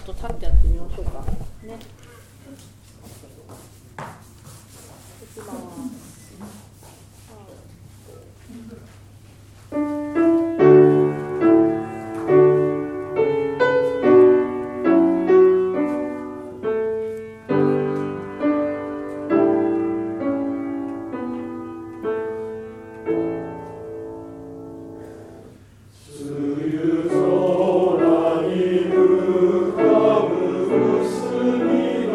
と立ってやってみましょうかね。いきます。 空に浮かぶ薄日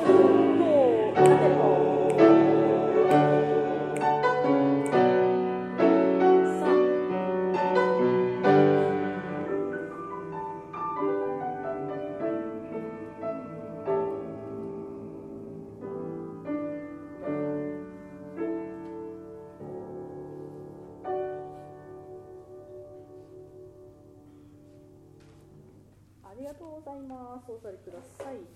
ありがとうございます。お座りください。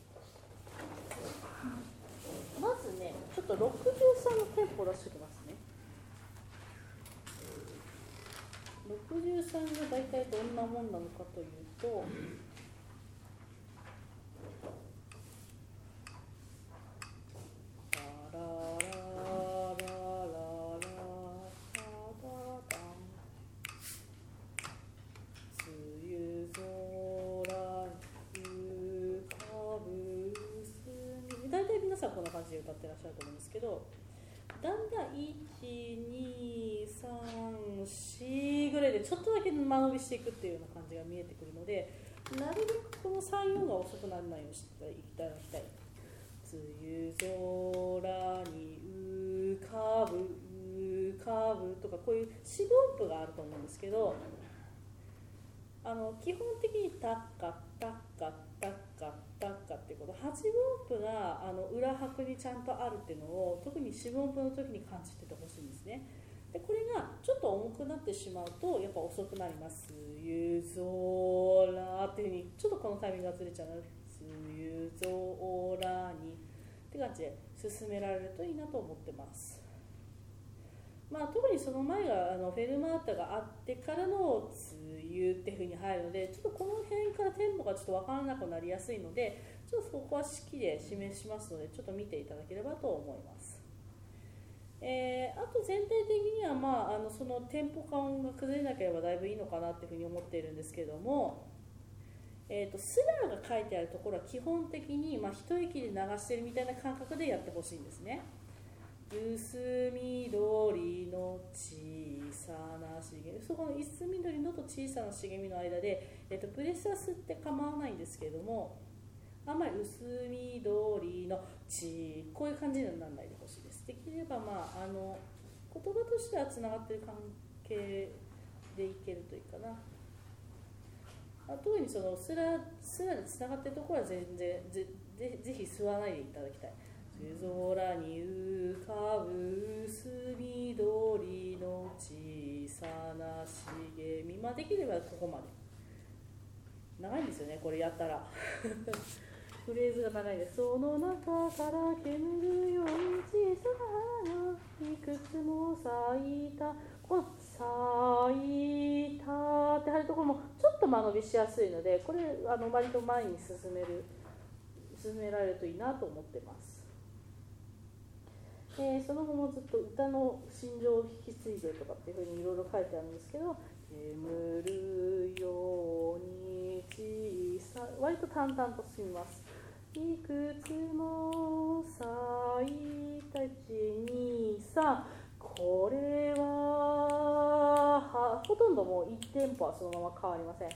まずね、ちょっと63のテンポを出しておきますね。63が大体どんなもんなのかというと、こんな感じで歌ってらっしゃると思うんですけど、だんだん1、2、3、4ぐらいでちょっとだけ間延びしていくっていうような感じが見えてくるので、なるべくこの3、4が遅くならないようにしていただきたい。梅雨空に浮かぶとか、こういう四分音符があると思うんですけど、基本的にタッカタッカタッカタッカっていうこと、8分音符が裏拍にちゃんとあるっていうのを特に四分音符の時に感じててほしいんですね。でこれがちょっと重くなってしまうとやっぱ遅くなります。梅雨空っていうふうにちょっとこのタイミングがずれちゃうので、梅雨空にって感じで進められるといいなと思ってます。特にその前がフェルマータがあってからの梅雨っていう風に入るので、ちょっとこの辺からテンポがちょっと分からなくなりやすいので、ちょっとそこは式で示しますので、ちょっと見ていただければと思います。あと全体的には、そのテンポ感が崩れなければだいぶいいのかなっていうふうに思っているんですけども、スラーが書いてあるところは基本的に、一息で流してるみたいな感覚でやってほしいんですね。薄緑の小さな茂み、そこの薄緑のと小さな茂みの間で、プレスは吸って構わないんですけれども、あんまり薄緑のこういう感じにはならないでほしいです。できれば、言葉としてはつながっている関係でいけるといいかな。特にそのスラでつながっているところはぜひ吸わないでいただきたい。空に浮かぶ薄緑の小さな茂み、できればここまで。長いんですよね、これやったらフレーズが長いです。その中から煙るように小さな花がいくつも咲いた、この咲いたって入るところもちょっと間延びしやすいので、これ割と前に進められるといいなと思ってます。その後もずっと歌の心情を引き継いでとかっていうふうにいろいろ書いてあるんですけど、眠るように小さい、割と淡々と進みます。いくつも咲いた1、2、3、これはほとんどもう1テンポはそのまま変わりません。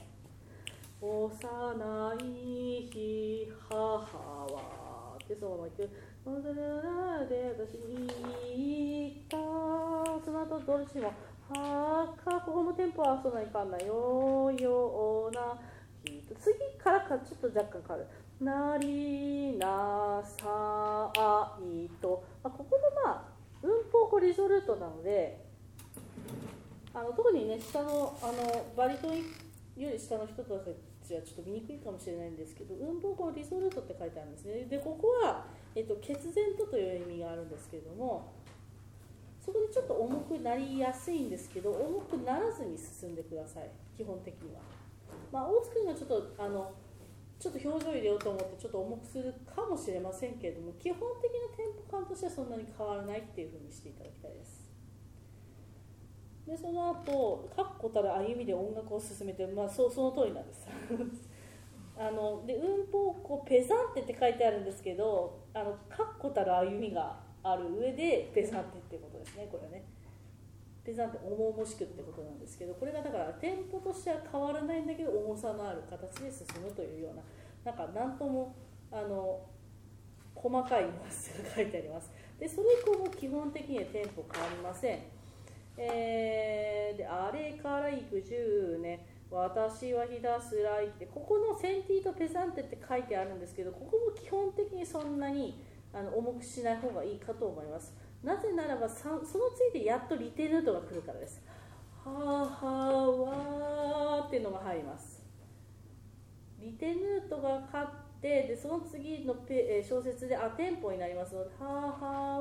幼い日母はってそのままいく。それで私に言った。その後どうしてもここもテンポはそんなに変わんないような。次からちょっと若干変わる。なりなさいと、ここも運法リゾルートなので、特にね下のバリトンより下の人たちはちょっと見にくいかもしれないんですけど、運法リゾルートって書いてあるんですね。でここは決然とという意味があるんですけれども、そこでちょっと重くなりやすいんですけど、重くならずに進んでください。基本的には。大津君がちょっと表情入れようと思ってちょっと重くするかもしれませんけれども、基本的なテンポ感としてはそんなに変わらないっていうふうにしていただきたいです。でその後確固たる歩みで音楽を進めて、その通りなんですで運法ペザンテって書いてあるんですけど、確固たる歩みがある上でペザンテっていうことですね。これはねペザンテ重々しくってことなんですけど、これがだからテンポとしては変わらないんだけど重さのある形で進むというような、なんとも細かいニュアンスが書いてあります。でそれ以降も基本的にはテンポ変わりません。であれから行く10年、私はひたすら生きて、ここのセンティとペザンテって書いてあるんですけど、ここも基本的にそんなに重くしない方がいいかと思います。なぜならばその次でやっとリテヌートが来るからです。ははわーっていうのが入ります。リテヌートが勝って、でその次の小節でテンポになりますので、はは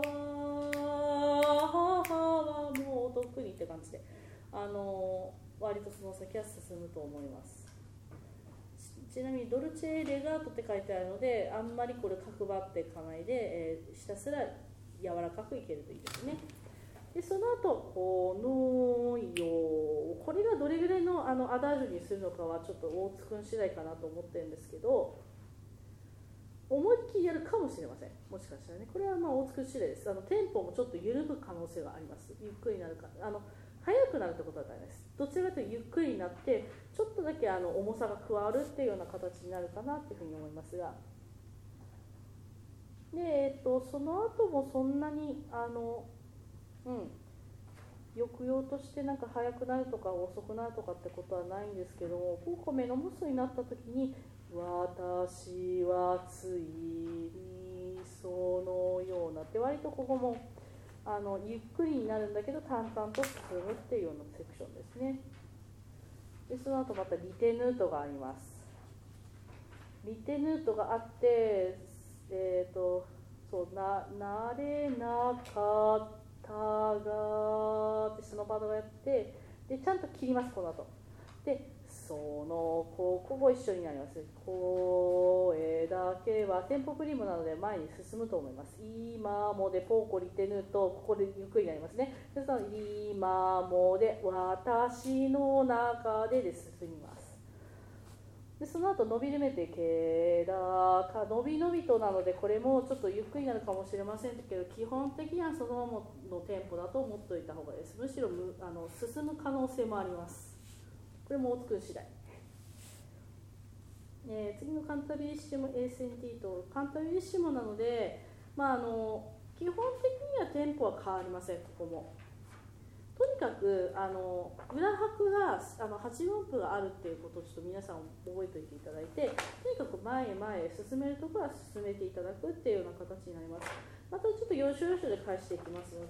わもう特にって感じで割とその先は進むと思います。ちなみにドルチェレガートって書いてあるので、あんまりこれ角張っていかないで、ひたすら柔らかくいけるといいですね。でその後このよ、これがどれぐらいのアダージュにするのかはちょっと大津くん次第かなと思ってるんですけど、思いっきりやるかもしれません。もしかしたらね、これは大津くん次第です。テンポもちょっと緩む可能性があります。ゆっくりになるか速くなるってことはないです。どちらかというとゆっくりになってちょっとだけ重さが加わるっていうような形になるかなっていうふうに思いますが、で、その後もそんなに抑揚としてなんか速くなるとか遅くなるとかってことはないんですけども、こうメノモスになった時に私はついにそのようなって割とここもゆっくりになるんだけど淡々と進むっていうようなセクションですね。でその後またリテヌートがあります。リテヌートがあって、そうなれなかったがってそのパートがやって、でちゃんと切ります。この後でそのここ一緒になります。声だけはテンポプリムなので前に進むと思います。今もでポーコリテヌとここでゆっくりになりますね。その今もで私の中で進みます。でその後伸びるめてけだか伸び伸びとなので、これもちょっとゆっくりになるかもしれませんけど、基本的にはそのままのテンポだと思っておいた方がいいです。むしろ進む可能性もあります。これも大津くん次第。次のカンタビリッシモ A センティとカンタビリッシモなので、基本的にはテンポは変わりません。ここもとにかく裏拍が8音符があるっていうことをちょっと皆さん覚えておいていただいて、とにかく前へ前へ進めるところは進めていただくっていうような形になります。またちょっと要所要所で返していきますの